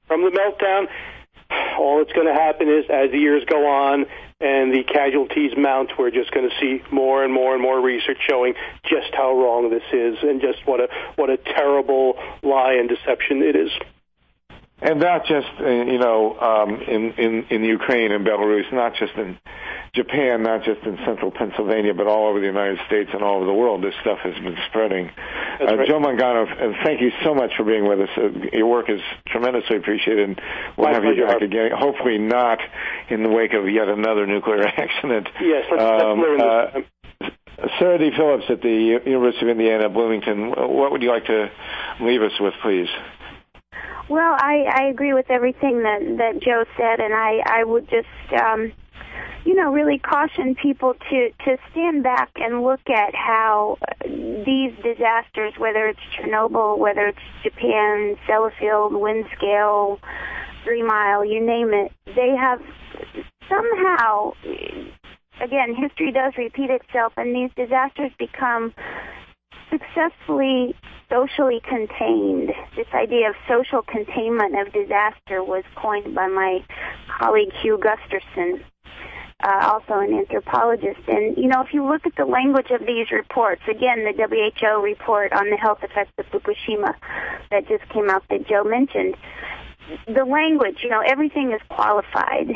from the meltdown. All that's going to happen is, as the years go on and the casualties mount, we're just going to see more and more and more research showing just how wrong this is and just what a what a terrible lie and deception it is. And not just, uh, you know, um, in, in, in Ukraine and Belarus, not just in Japan, not just in central Pennsylvania, but all over the United States and all over the world. This stuff has been spreading. Uh, right. Joe Mangano, and thank you so much for being with us. Uh, your work is tremendously appreciated, and we'll My have pleasure. you back again. Hopefully not in the wake of yet another nuclear accident. Yes, let's, um, let's learn this. Uh, Sarah D. Phillips at the University of Indiana, Bloomington, what would you like to leave us with, please? Well, I, I agree with everything that, that Joe said, and I, I would just, um, you know, really caution people to, to stand back and look at how these disasters, whether it's Chernobyl, whether it's Japan, Sellafield, Windscale, Three Mile, you name it, they have somehow, again, history does repeat itself, and these disasters become successfully socially contained. This idea of social containment of disaster was coined by my colleague Hugh Gusterson, uh, also an anthropologist. And, you know, if you look at the language of these reports, again, the W H O report on the health effects of Fukushima that just came out that Joe mentioned, the language, you know, everything is qualified.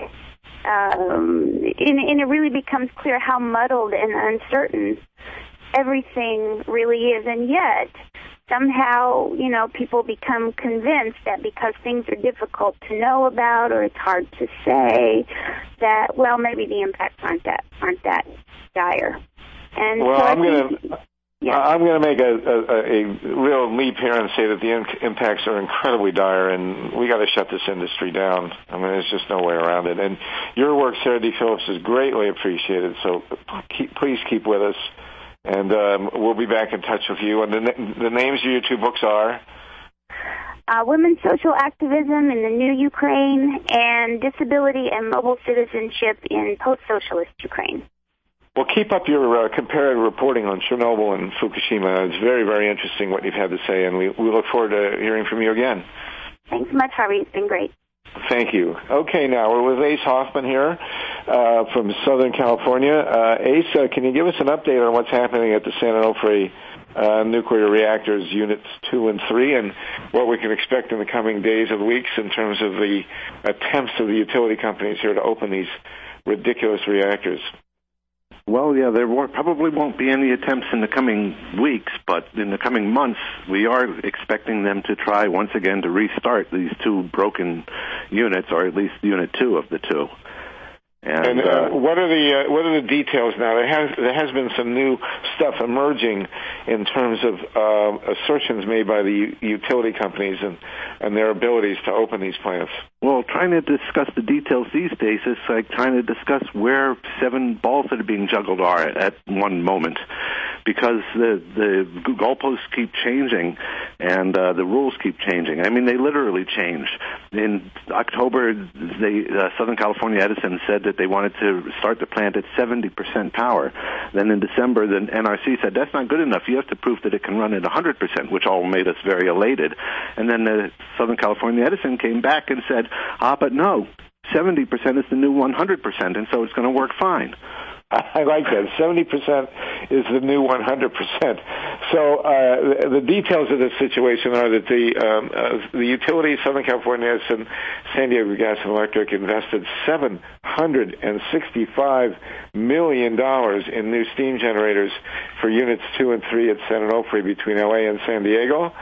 Um, and, and it really becomes clear how muddled and uncertain everything really is. And yet, somehow, you know, people become convinced that because things are difficult to know about or it's hard to say, that, well, maybe the impacts aren't that aren't that dire. And well, so I'm going to yeah. I'm going to make a, a, a real leap here and say that the in- impacts are incredibly dire, and we got to shut this industry down. I mean, there's just no way around it. And your work, Sarah D. Phillips, is greatly appreciated. So keep, please keep with us. And um, we'll be back in touch with you. And the, the names of your two books are? Uh, Women's Social Activism in the New Ukraine and Disability and Mobile Citizenship in Post-Socialist Ukraine. Well, keep up your uh, comparative reporting on Chernobyl and Fukushima. It's very, very interesting what you've had to say, and we, we look forward to hearing from you again. Thanks so much, Harvey. It's been great. Thank you. Okay, now we're with Ace Hoffman here uh, from Southern California. Uh, Ace, uh, can you give us an update on what's happening at the San Onofre uh, nuclear reactors, units two and three, and what we can expect in the coming days and weeks in terms of the attempts of the utility companies here to open these ridiculous reactors? Well, yeah, there won't, probably won't be any attempts in the coming weeks, but in the coming months, we are expecting them to try once again to restart these two broken units, or at least unit two of the two. And, and uh, uh, what are the uh, what are the details now? There has there has been some new stuff emerging in terms of uh, assertions made by the u- utility companies and, and their abilities to open these plants. Well, trying to discuss the details these days is like trying to discuss where seven balls that are being juggled are at one moment, because the the goalposts keep changing and uh, the rules keep changing. I mean, they literally change. In October, they, uh, Southern California Edison said that they wanted to start the plant at seventy percent power. Then in December, the N R C said, that's not good enough. You have to prove that it can run at one hundred percent, which all made us very elated. And then the Southern California Edison came back and said, ah, but no, seventy percent is the new one hundred percent, and so it's going to work fine. I like that. seventy percent is the new one hundred percent. So uh, the, the details of this situation are that the um, uh, the utility, Southern California and San Diego Gas and Electric, invested seven hundred sixty-five million dollars in new steam generators for units two and three at San Onofre between L A and San Diego,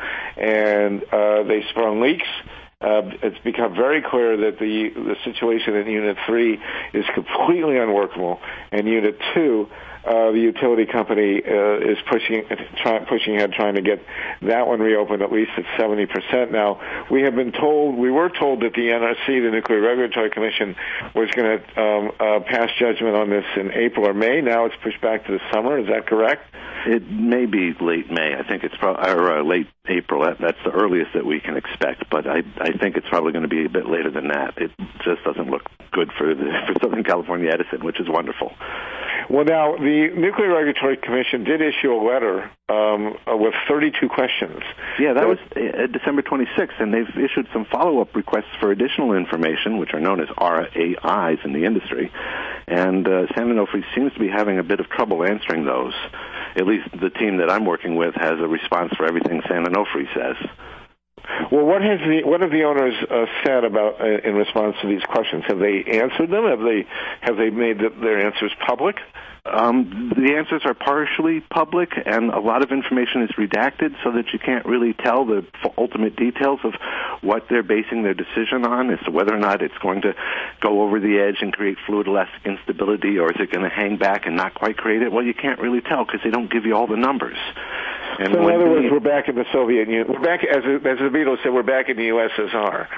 and uh, they sprung leaks. Uh, it's become very clear that the the situation in Unit three is completely unworkable, and Unit two, uh, the utility company uh, is pushing try, pushing ahead, trying to get that one reopened at least at seventy percent. Now, we have been told, we were told that the N R C, the Nuclear Regulatory Commission, was going to um, uh, pass judgment on this in April or May. Now it's pushed back to the summer. Is that correct? It may be late May. I think it's probably or uh, late April. That, that's the earliest that we can expect. But I, I think it's probably going to be a bit later than that. It just doesn't look good for the, for Southern California Edison, which is wonderful. Well, now, the Nuclear Regulatory Commission did issue a letter um, uh, with thirty-two questions. Yeah, that was uh, December twenty-sixth, and they've issued some follow-up requests for additional information, which are known as R A Is in the industry. And uh, San Onofre seems to be having a bit of trouble answering those. At least the team that I'm working with has a response for everything San Onofre says. Well, what has the what have the owners uh, said about uh, in response to these questions? Have they answered them? Have they have they made the, their answers public? Um, the answers are partially public, and a lot of information is redacted so that you can't really tell the ultimate details of what they're basing their decision on as to whether or not it's going to go over the edge and create fluid elastic instability, or is it going to hang back and not quite create it. Well, you can't really tell because they don't give you all the numbers. And so in other words, the, we're back in the Soviet Union. We're back, as, as the Beatles said, we're back in the U S S R.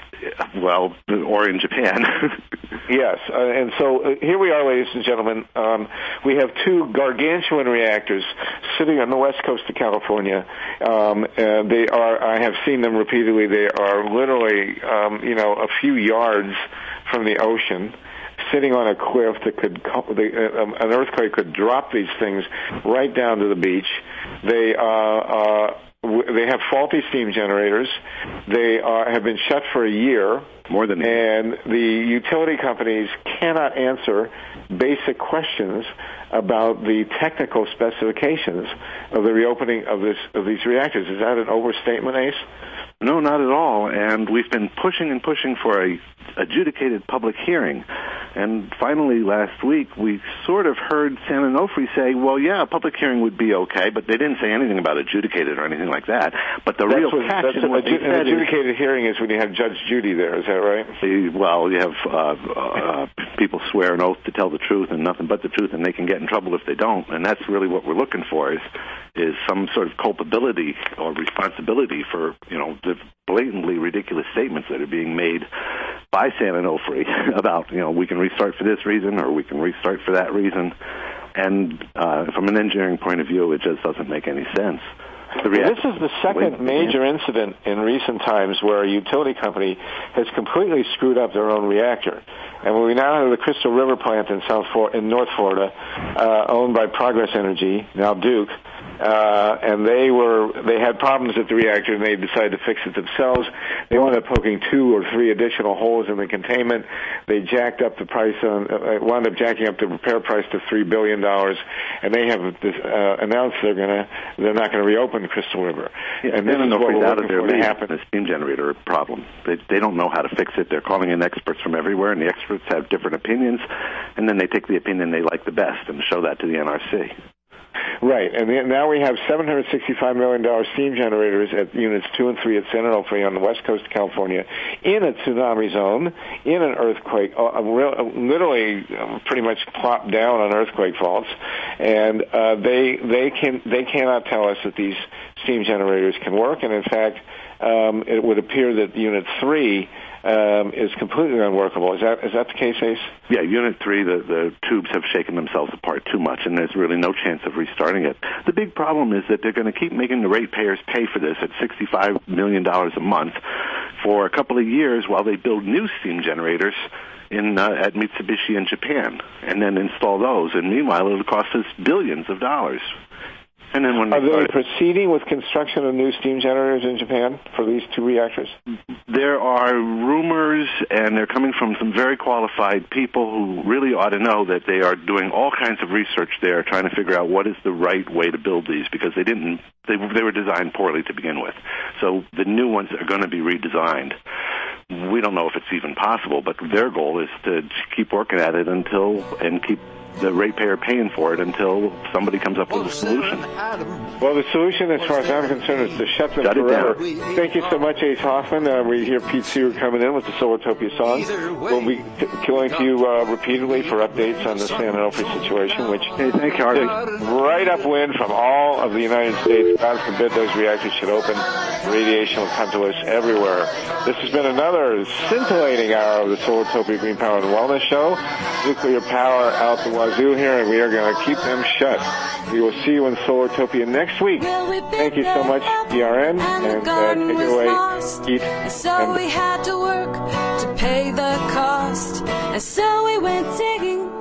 Well, or in Japan. Yes, uh, and so uh, here we are, ladies and gentlemen. Um, we have two gargantuan reactors sitting on the west coast of California. Um, and they are, I have seen them repeatedly, they are literally, um, you know, a few yards from the ocean, sitting on a cliff that could, the, um, an earthquake could drop these things right down to the beach. They, uh, uh, They have faulty steam generators. They are, have been shut for a year. More than a year. And the utility companies cannot answer basic questions about the technical specifications of the reopening of this of these reactors. Is that an overstatement, Ace? No, not at all. And we've been pushing and pushing for a adjudicated public hearing. And finally, last week, we sort of heard San Onofre say, well, yeah, a public hearing would be okay, but they didn't say anything about adjudicated or anything like that. But the that's real what, catch that's in what adju- they an said adjudicated is, hearing is when you have Judge Judy there, is that right? The, well, you have uh, uh, people swear an oath to tell the truth and nothing but the truth, and they can get in trouble if they don't. And that's really what we're looking for is is some sort of culpability or responsibility for, you know, the blatantly ridiculous statements that are being made by San Onofre about, you know, we can restart for this reason or we can restart for that reason. And uh, from an engineering point of view, it just doesn't make any sense. Well, this is the second major incident in recent times where a utility company has completely screwed up their own reactor. And we now have the Crystal River plant in South For- in North Florida, uh, owned by Progress Energy, now Duke. Uh, and they were, they had problems at the reactor and they decided to fix it themselves. They wound up poking two or three additional holes in the containment. They jacked up the price on, uh, wound up jacking up the repair price to three billion dollars. And they have uh, announced they're gonna, they're not gonna reopen Crystal River. Yeah, and this is what we're out of looking for to happen. The steam generator problem. They, they don't know how to fix it. They're calling in experts from everywhere, and the experts have different opinions, and then they take the opinion they like the best and show that to the N R C. Right, and then now we have seven hundred sixty-five million dollars steam generators at units two and three at San Onofre on the west coast of California in a tsunami zone, in an earthquake, uh, literally uh, pretty much plopped down on earthquake faults, and uh, they they can they cannot tell us that these steam generators can work, and in fact, um, it would appear that unit three Um, is completely unworkable. Is that is that the case, Ace? Yeah, Unit three, the, the tubes have shaken themselves apart too much, and there's really no chance of restarting it. The big problem is that they're going to keep making the ratepayers pay for this at sixty-five million dollars a month for a couple of years while they build new steam generators in uh, at Mitsubishi in Japan, and then install those. And meanwhile, it'll cost us billions of dollars. And then when Are they, they started, proceeding with construction of new steam generators in Japan for these two reactors? There are rumors, and they're coming from some very qualified people who really ought to know that they are doing all kinds of research there, trying to figure out what is the right way to build these, because they didn't, they, they were designed poorly to begin with. So the new ones are going to be redesigned. We don't know if it's even possible, but their goal is to keep working at it until, and keep the ratepayer paying for it until somebody comes up with a solution. Well, the solution, as far as I'm concerned, is to shut them Shut forever. Thank you so much, Ace Hoffman. Uh, we hear Pete Seeger coming in with the Solartopia song. We'll be t- going to you uh, repeatedly for updates on the San Onofre situation, which hey, thank you, Harvey. Right upwind from all of the United States. God forbid those reactors should open. Radiation will come to us everywhere. This has been another scintillating hour of the Solartopia Green Power and Wellness Show. Nuclear power out the wazoo here, and we are going to keep them shut. We will see you in Solartopia next week. Thank you so much, D R N, and uh, take it away, Keith. And so we had to work to pay the cost, and so we went digging